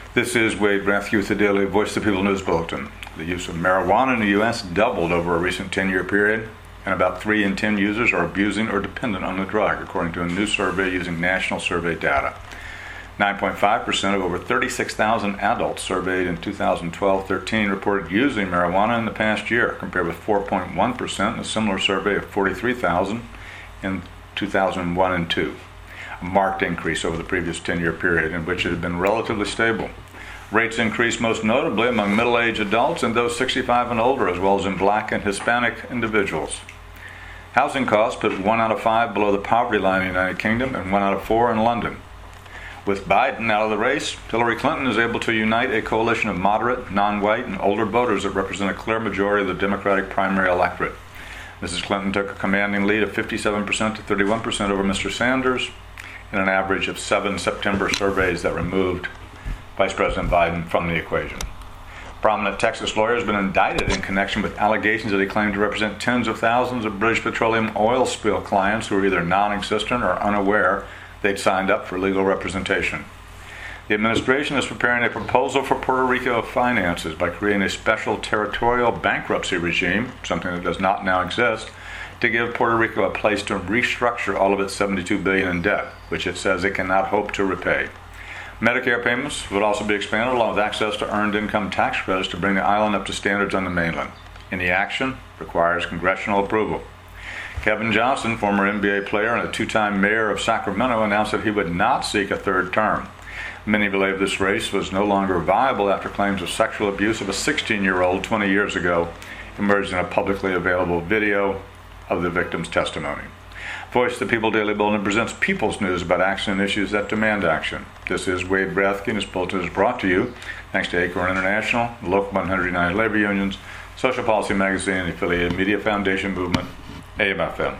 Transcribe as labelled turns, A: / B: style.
A: This is Wade Rathke with the Daily Voice of the People News Bulletin. The use of marijuana in the U.S. doubled over a recent 10-year period, and about 3 in 10 users are abusing or dependent on the drug, according to a new survey using national survey data. 9.5% of over 36,000 adults surveyed in 2012-13 reported using marijuana in the past year, compared with 4.1% in a similar survey of 43,000 in 2001 and 2. A marked increase over the previous 10-year period, in which it had been relatively stable. Rates increased most notably among middle-aged adults and those 65 and older, as well as in Black and Hispanic individuals. Housing costs put 1 out of 5 below the poverty line in the United Kingdom and 1 out of 4 in London. With Biden out of the race, Hillary Clinton is able to unite a coalition of moderate, non-white, and older voters that represent a clear majority of the Democratic primary electorate. Mrs. Clinton took a commanding lead of 57% to 31% over Mr. Sanders, in an average of 7 September surveys that removed Vice President Biden from the equation. Prominent Texas lawyer has been indicted in connection with allegations that he claimed to represent tens of thousands of British Petroleum oil spill clients who were either non-existent or unaware they'd signed up for legal representation. The administration is preparing a proposal for Puerto Rico finances by creating a special territorial bankruptcy regime, something that does not now exist, to give Puerto Rico a place to restructure all of its $72 billion in debt, which it says it cannot hope to repay. Medicare payments would also be expanded, along with access to earned income tax credits to bring the island up to standards on the mainland. Any action requires congressional approval. Kevin Johnson, former NBA player and a 2-time mayor of Sacramento, announced that he would not seek a third term. Many believe this race was no longer viable after claims of sexual abuse of a 16-year-old 20 years ago emerged in a publicly available video of the victim's testimony. Voice of the People Daily Bulletin presents people's news about action and issues that demand action. This is Wade Rathke, and this bulletin is brought to you thanks to Acorn International, the Local 109 labor unions, Social Policy Magazine, and the affiliated Media Foundation Movement, AMFM.